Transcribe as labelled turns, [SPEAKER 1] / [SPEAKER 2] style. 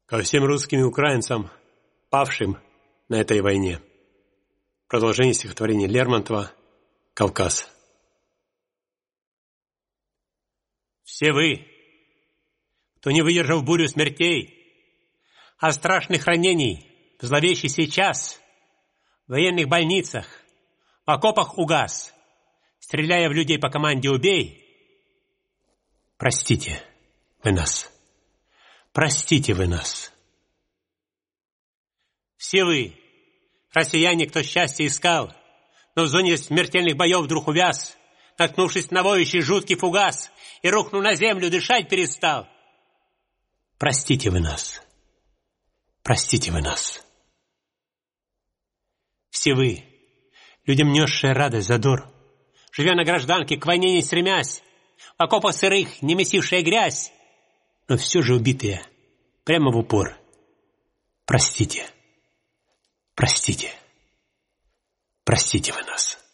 [SPEAKER 1] ко всем русским и украинцам, павшим на этой войне. Продолжение стихотворения Лермонтова «Кавказ». Все вы, кто не выдержал бурю смертей, от страшных ранений в зловещий сейчас, в военных больницах, в окопах угас, стреляя в людей по команде «Убей», простите вы нас, простите вы нас. Все вы, россияне, кто счастье искал, но в зоне смертельных боев вдруг увяз, наткнувшись на воющий жуткий фугас и, рухнув на землю, дышать перестал. Простите вы нас, простите вы нас. Все вы, людям несшие радость, задор, живя на гражданке, к войне не стремясь, в окопах сырых, не месившая грязь, но все же убитые, прямо в упор. Простите, простите, простите вы нас.